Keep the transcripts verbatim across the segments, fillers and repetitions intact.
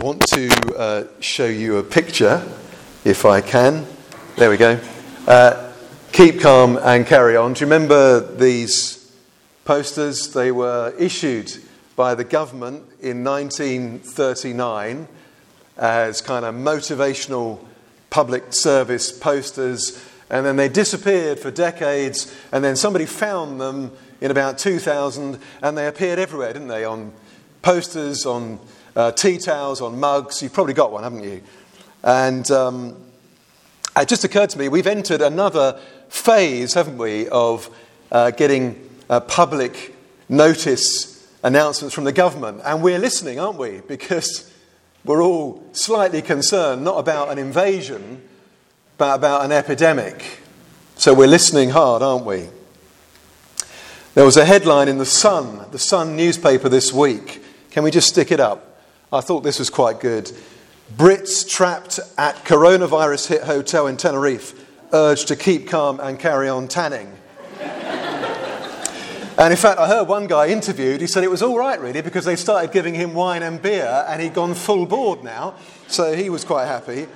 want to uh, show you a picture, if I can. There we go. Uh, keep calm and carry on. Do you remember these posters? They were issued by the government in nineteen thirty-nine as kind of motivational public service posters, and then they disappeared for decades, and then somebody found them in about two thousand, and they appeared everywhere, didn't they? On posters, on uh, tea towels, on mugs. You've probably got one, haven't you? And um, it just occurred to me, we've entered another phase, haven't we, of uh, getting uh, public notice announcements from the government. And we're listening, aren't we? Because we're all slightly concerned, not about an invasion, but about an epidemic. So we're listening hard, aren't we? There was a headline in The Sun, the Sun newspaper this week. Can we just stick it up? I thought this was quite good. Brits trapped at coronavirus hit hotel in Tenerife urged to keep calm and carry on tanning. And in fact, I heard one guy interviewed, he said it was all right really because they started giving him wine and beer and he'd gone full board now. So he was quite happy.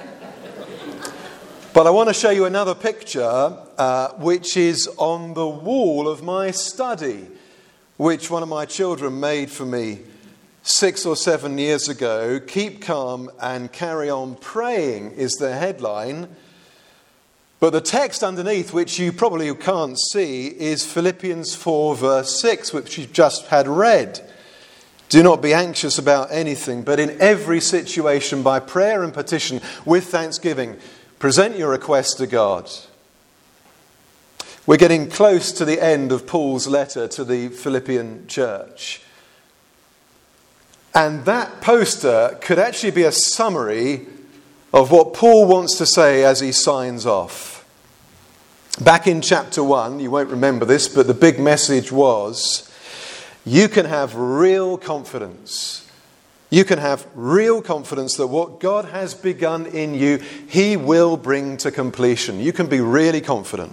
But I want to show you another picture uh, which is on the wall of my study, which one of my children made for me six or seven years ago. Keep calm and carry on praying is the headline. But the text underneath, which you probably can't see, is Philippians four verse six, which you just had read. Do not be anxious about anything, but in every situation by prayer and petition with thanksgiving, present your request to God. We're getting close to the end of Paul's letter to the Philippian church. And that poster could actually be a summary of what Paul wants to say as he signs off. Back in chapter one, you won't remember this, but the big message was, you can have real confidence. You can have real confidence that what God has begun in you, He will bring to completion. You can be really confident.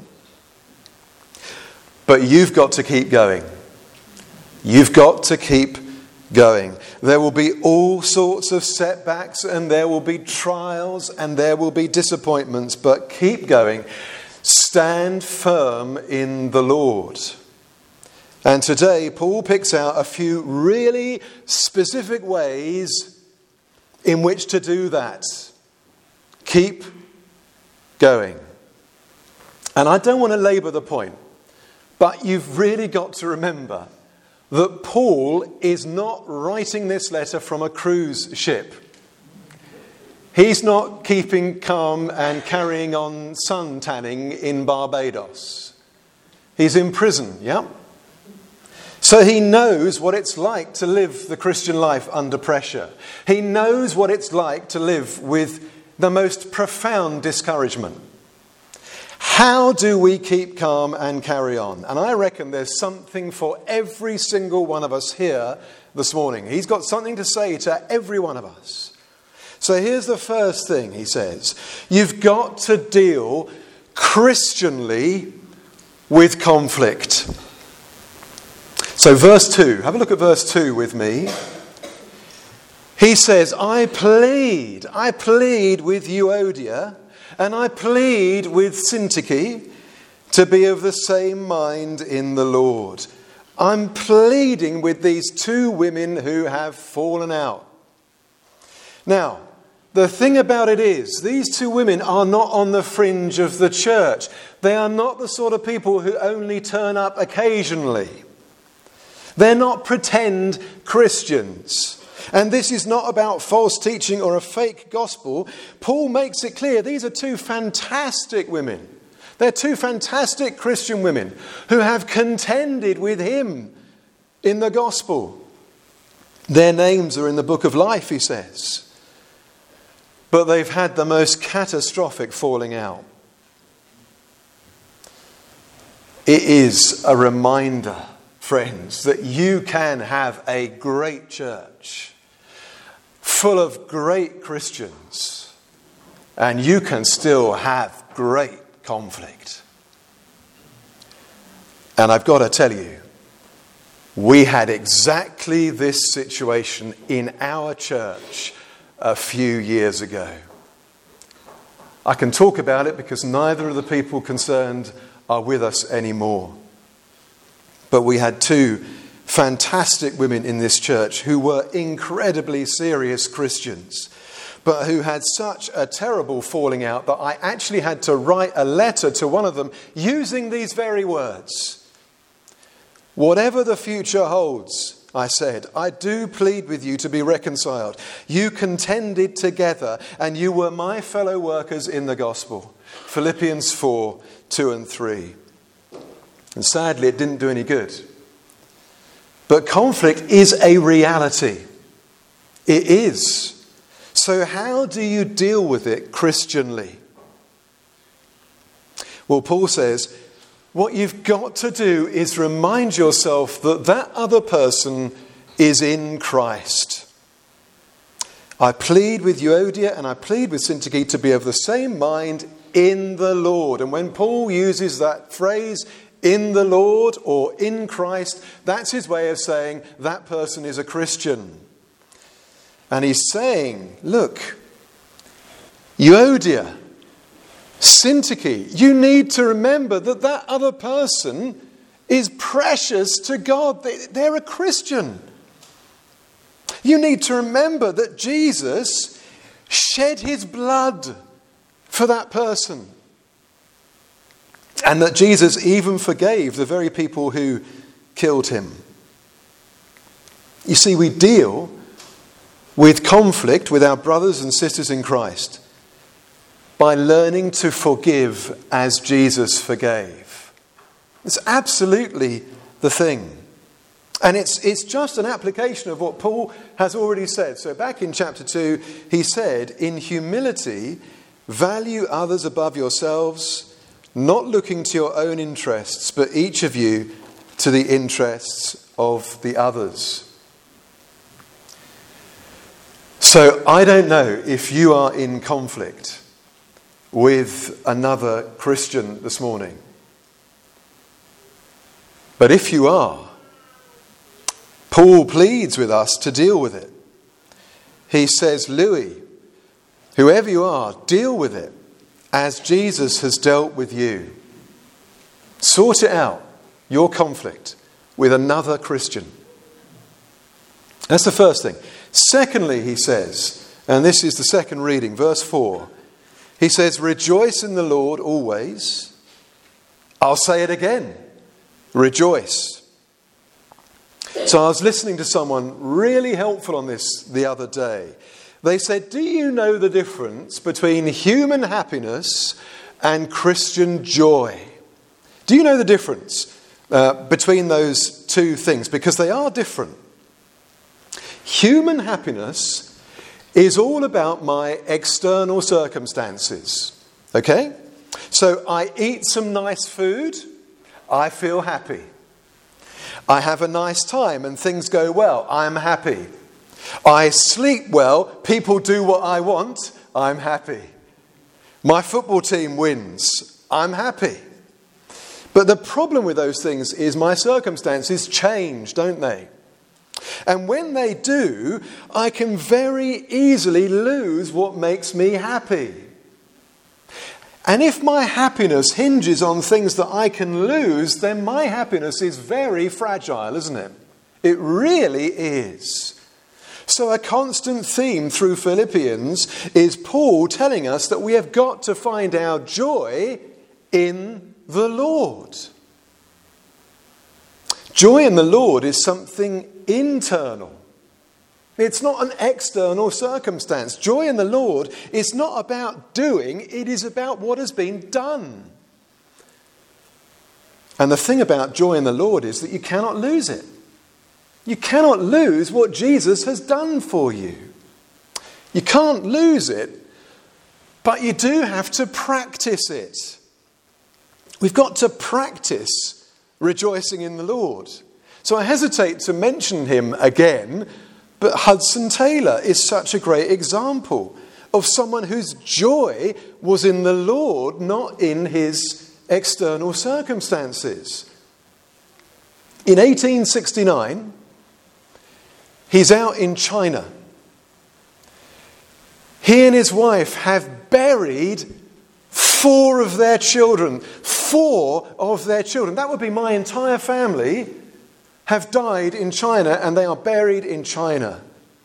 But you've got to keep going. You've got to keep going. There will be all sorts of setbacks and there will be trials and there will be disappointments, but keep going. Stand firm in the Lord. And today, Paul picks out a few really specific ways in which to do that. Keep going. And I don't want to labour the point, but you've really got to remember that Paul is not writing this letter from a cruise ship. He's not keeping calm and carrying on sun tanning in Barbados. He's in prison, yeah? So he knows what it's like to live the Christian life under pressure. He knows what it's like to live with the most profound discouragement. How do we keep calm and carry on? And I reckon there's something for every single one of us here this morning. He's got something to say to every one of us. So here's the first thing he says. You've got to deal Christianly with conflict. So verse two, have a look at verse two with me. He says, I plead, I plead with Euodia, and I plead with Syntyche to be of the same mind in the Lord. I'm pleading with these two women who have fallen out. Now, the thing about it is, these two women are not on the fringe of the church. They are not the sort of people who only turn up occasionally. They're not pretend Christians. And this is not about false teaching or a fake gospel. Paul makes it clear these are two fantastic women. They're two fantastic Christian women who have contended with him in the gospel. Their names are in the book of life, he says. But they've had the most catastrophic falling out. It is a reminder, friends, that you can have a great church full of great Christians, and you can still have great conflict. And I've got to tell you, we had exactly this situation in our church a few years ago. I can talk about it because neither of the people concerned are with us anymore. But we had two fantastic women in this church who were incredibly serious Christians, but who had such a terrible falling out that I actually had to write a letter to one of them using these very words. Whatever the future holds, I said, I do plead with you to be reconciled. You contended together and you were my fellow workers in the gospel. Philippians four, two and three. And sadly, it didn't do any good. But conflict is a reality. It is. So how do you deal with it Christianly? Well, Paul says, what you've got to do is remind yourself that that other person is in Christ. I plead with Euodia and I plead with Syntyche to be of the same mind in the Lord. And when Paul uses that phrase, in the Lord or in Christ, that's his way of saying that person is a Christian. And he's saying, look, Euodia, Syntyche, you need to remember that that other person is precious to God. They, they're a Christian. You need to remember that Jesus shed his blood for that person. And that Jesus even forgave the very people who killed him. You see, we deal with conflict with our brothers and sisters in Christ by learning to forgive as Jesus forgave. It's absolutely the thing. And it's, it's just an application of what Paul has already said. So back in chapter two, he said, in humility, value others above yourselves, not looking to your own interests, but each of you to the interests of the others. So I don't know if you are in conflict with another Christian this morning. But if you are, Paul pleads with us to deal with it. He says, Louis, whoever you are, deal with it as Jesus has dealt with you. Sort it out, your conflict with another Christian. That's the first thing. Secondly, he says, and this is the second reading, verse four. He says, rejoice in the Lord always. I'll say it again. Rejoice. So I was listening to someone really helpful on this the other day. They said, do you know the difference between human happiness and Christian joy? Do you know the difference uh, between those two things? Because they are different. Human happiness is all about my external circumstances. Okay? So I eat some nice food, I feel happy. I have a nice time and things go well, I'm happy. I sleep well, people do what I want, I'm happy. My football team wins, I'm happy. But the problem with those things is my circumstances change, don't they? And when they do, I can very easily lose what makes me happy. And if my happiness hinges on things that I can lose, then my happiness is very fragile, isn't it? It really is. So a constant theme through Philippians is Paul telling us that we have got to find our joy in the Lord. Joy in the Lord is something internal. It's not an external circumstance. Joy in the Lord is not about doing, it is about what has been done. And the thing about joy in the Lord is that you cannot lose it. You cannot lose what Jesus has done for you. You can't lose it, but you do have to practice it. We've got to practice rejoicing in the Lord. So I hesitate to mention him again, but Hudson Taylor is such a great example of someone whose joy was in the Lord, not in his external circumstances. In eighteen sixty-nine, he's out in China. He and his wife have buried four of their children. Four of their children. That would be my entire family have died in China, and they are buried in China.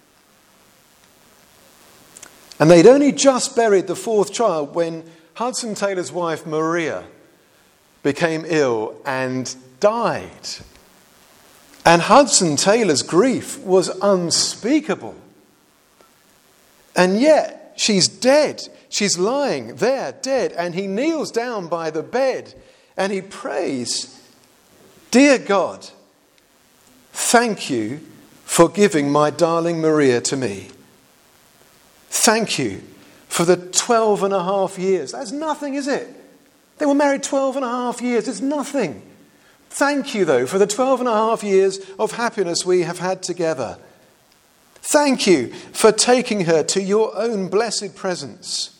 And they'd only just buried the fourth child when Hudson Taylor's wife, Maria, became ill and died. And Hudson Taylor's grief was unspeakable. And yet, she's dead. She's lying there, dead. And he kneels down by the bed and he prays, "Dear God, thank you for giving my darling Maria to me. Thank you for the twelve and a half years." That's nothing, is it? They were married twelve and a half years. It's nothing. Thank you, though, for the twelve and a half years of happiness we have had together. Thank you for taking her to your own blessed presence.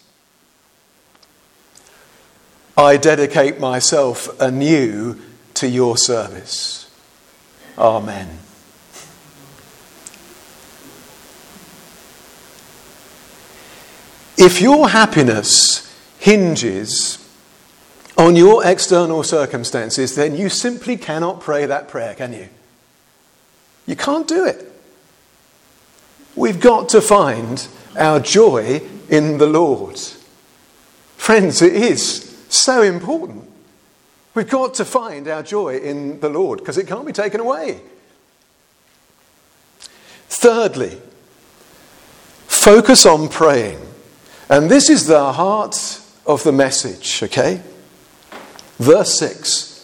I dedicate myself anew to your service. Amen. If your happiness hinges on your external circumstances, then you simply cannot pray that prayer, can you? You can't do it. We've got to find our joy in the Lord. Friends, it is so important. We've got to find our joy in the Lord because it can't be taken away. Thirdly, focus on praying. And this is the heart of the message, okay? Verse six.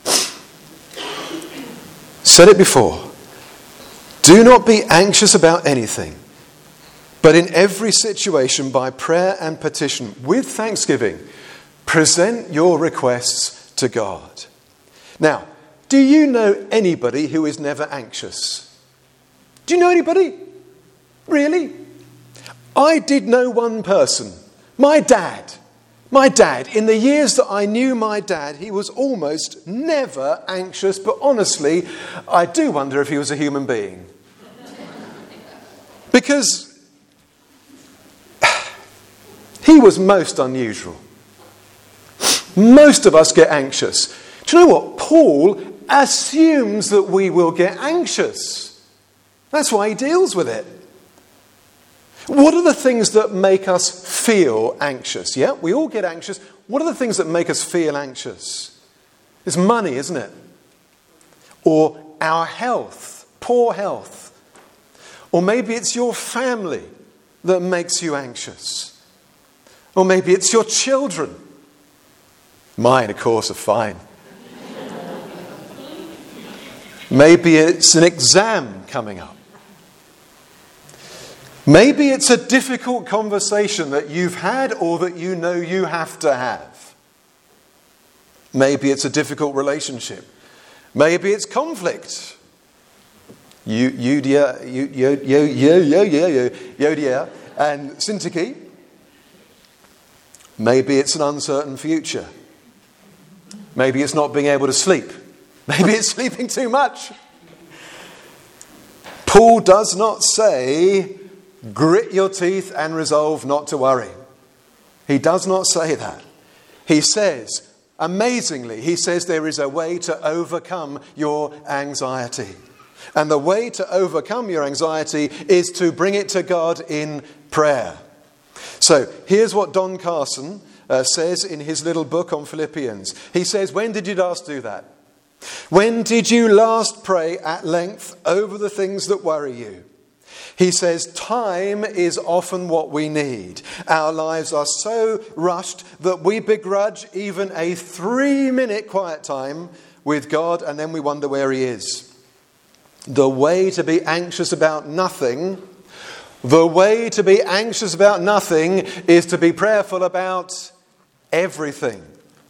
Said it before. Do not be anxious about anything, but in every situation by prayer and petition, with thanksgiving, present your requests to God. Now, do you know anybody who is never anxious? Do you know anybody? Really? I did know one person. My dad. My dad. In the years that I knew my dad, he was almost never anxious, but honestly, I do wonder if he was a human being. Because he was most unusual. Most of us get anxious. Do you know what? Paul assumes that we will get anxious. That's why he deals with it. What are the things that make us feel anxious? Yeah, we all get anxious. What are the things that make us feel anxious? It's money, isn't it? Or our health, poor health. Or maybe it's your family that makes you anxious. Or maybe it's your children. Mine, of course, are fine. Maybe it's an exam coming up. Maybe it's a difficult conversation that you've had or that you know you have to have. Maybe it's a difficult relationship. Maybe it's conflict. You, Eudia, you, yo, yo, yo, yo, yo, yo, Yodia and Syntyche. Maybe it's an uncertain future. Maybe it's not being able to sleep. Maybe it's sleeping too much. Paul does not say, grit your teeth and resolve not to worry. He does not say that. He says, amazingly, he says there is a way to overcome your anxiety. And the way to overcome your anxiety is to bring it to God in prayer. So here's what Don Carson uh, says in his little book on Philippians. He says, when did you last do that? When did you last pray at length over the things that worry you? He says, time is often what we need. Our lives are so rushed that we begrudge even a three-minute quiet time with God, and then we wonder where he is. The way to be anxious about nothing, the way to be anxious about nothing is to be prayerful about everything.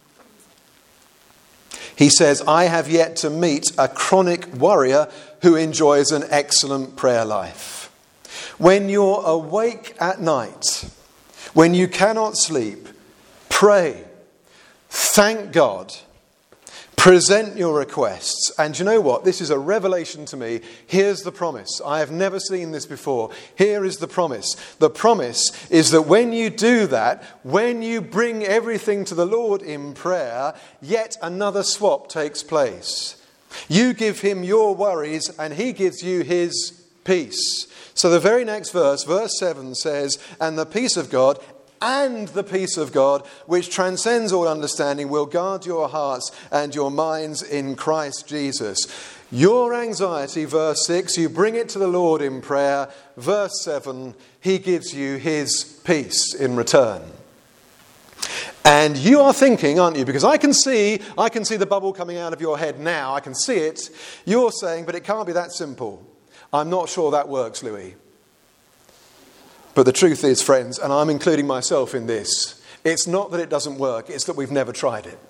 He says, I have yet to meet a chronic worrier who enjoys an excellent prayer life. When you're awake at night, when you cannot sleep, pray, thank God, Present your requests. And you know what? This is a revelation to me. Here's the promise. I have never seen this before. Here is the promise. The promise is that when you do that, when you bring everything to the Lord in prayer, yet another swap takes place. You give him your worries and he gives you his peace. So the very next verse, verse seven says, and the peace of God, and the peace of God, which transcends all understanding, will guard your hearts and your minds in Christ Jesus. Your anxiety, verse six, you bring it to the Lord in prayer. Verse seven, he gives you his peace in return. And you are thinking, aren't you? Because I can see, I can see the bubble coming out of your head now. I can see it. You're saying, but it can't be that simple. I'm not sure that works, Louis. But the truth is, friends, and I'm including myself in this, it's not that it doesn't work, it's that we've never tried it.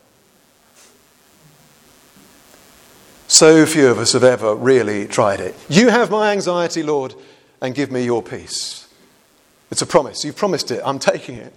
So few of us have ever really tried it. You have my anxiety, Lord, and give me your peace. It's a promise. You've promised it. I'm taking it.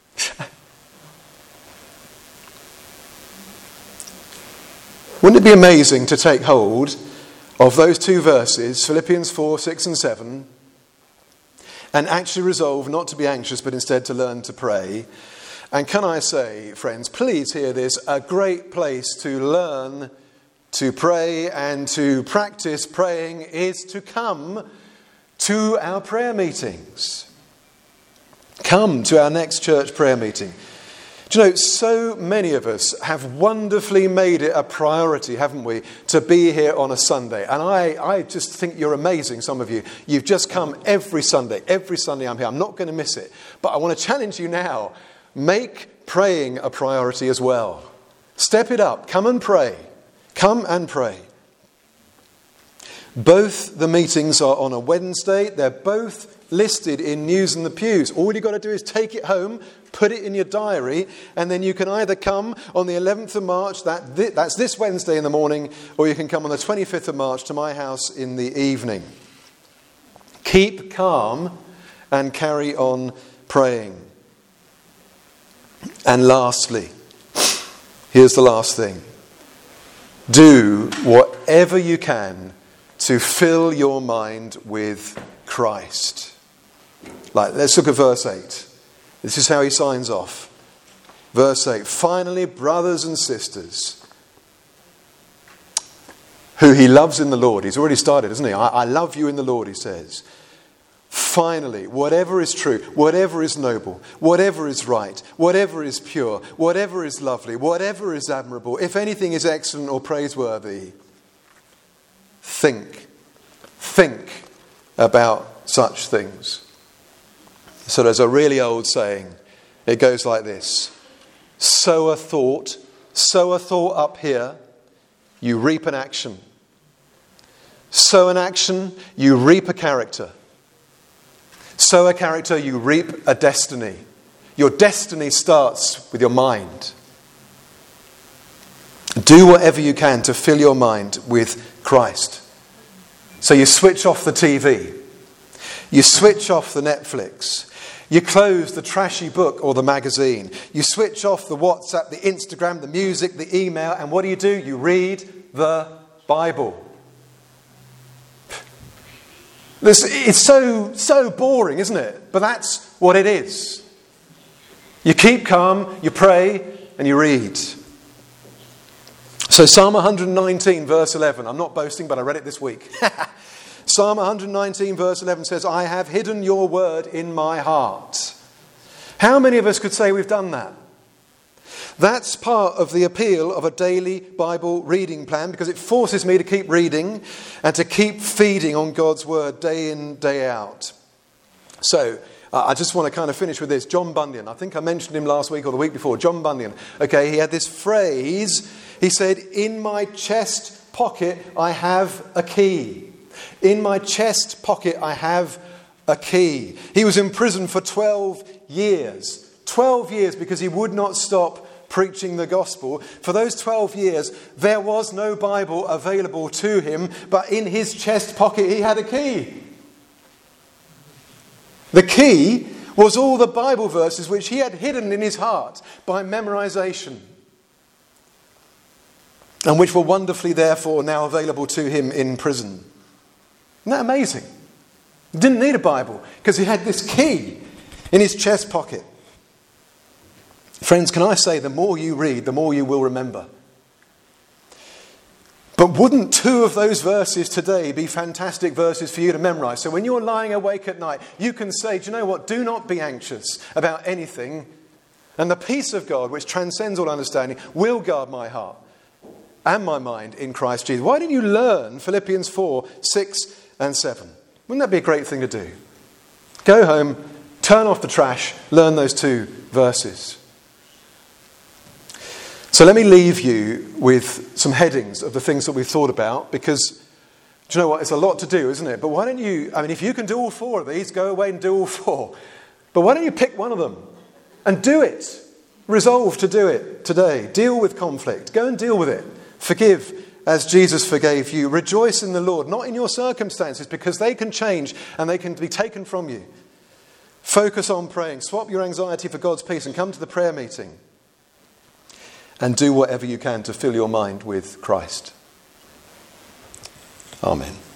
Wouldn't it be amazing to take hold of those two verses, Philippians four, six and seven, and actually resolve not to be anxious, but instead to learn to pray? And can I say, friends, please hear this, a great place to learn to pray and to practice praying is to come to our prayer meetings. Come to our next church prayer meeting. Do you know, so many of us have wonderfully made it a priority, haven't we, to be here on a Sunday. And I, I just think you're amazing, some of you. You've just come every Sunday. Every Sunday I'm here. I'm not going to miss it. But I want to challenge you now. Make praying a priority as well. Step it up. Come and pray. Come and pray. Both the meetings are on a Wednesday. They're both listed in News and the Pews. All you've got to do is take it home, put it in your diary, and then you can either come on the eleventh of March, that th- that's this Wednesday in the morning, or you can come on the twenty-fifth of March to my house in the evening. Keep calm and carry on praying. And lastly, here's the last thing. Do whatever you can to fill your mind with Christ. Like, let's look at verse eight. This is how he signs off. Verse eight. Finally, brothers and sisters, who he loves in the Lord. He's already started, hasn't he? I, I love you in the Lord, he says. Finally, whatever is true, whatever is noble, whatever is right, whatever is pure, whatever is lovely, whatever is admirable, if anything is excellent or praiseworthy, think, think about such things. So there's a really old saying. It goes like this. Sow a thought, sow a thought up here, you reap an action. Sow an action, you reap a character. Sow a character, you reap a destiny. Your destiny starts with your mind. Do whatever you can to fill your mind with Christ. So you switch off the T V. You switch off the Netflix. You close the trashy book or the magazine. You switch off the WhatsApp, the Instagram, the music, the email. And what do you do? You read the Bible. This, it's so, so boring, isn't it? But that's what it is. You keep calm, you pray, and you read. So Psalm one nineteen, verse eleven. I'm not boasting, but I read it this week. Psalm one nineteen, verse eleven says, I have hidden your word in my heart. How many of us could say we've done that? That's part of the appeal of a daily Bible reading plan, because it forces me to keep reading and to keep feeding on God's word day in, day out. So, uh, I just want to kind of finish with this. John Bunyan, I think I mentioned him last week or the week before. John Bunyan, okay, he had this phrase. He said, in my chest pocket I have a key. In my chest pocket I have a key. He was in prison for twelve years. twelve years because he would not stop preaching the gospel. For those twelve years, there was no Bible available to him, but in his chest pocket he had a key. The key was all the Bible verses which he had hidden in his heart by memorization. and which were wonderfully therefore now available to him in prison. Isn't that amazing? He didn't need a Bible because he had this key in his chest pocket. Friends, can I say, the more you read, the more you will remember. But wouldn't two of those verses today be fantastic verses for you to memorize? So when you're lying awake at night, you can say, do you know what? Do not be anxious about anything. And the peace of God, which transcends all understanding, will guard my heart and my mind in Christ Jesus. Why don't you learn Philippians four, six and seven? Wouldn't that be a great thing to do? Go home, turn off the trash, learn those two verses. So let me leave you with some headings of the things that we've thought about, because, do you know what, it's a lot to do, isn't it? But why don't you, I mean, if you can do all four of these, go away and do all four. But why don't you pick one of them and do it? Resolve to do it today. Deal with conflict. Go and deal with it. Forgive as Jesus forgave you. Rejoice in the Lord, not in your circumstances, because they can change and they can be taken from you. Focus on praying. Swap your anxiety for God's peace and come to the prayer meeting. And do whatever you can to fill your mind with Christ. Amen.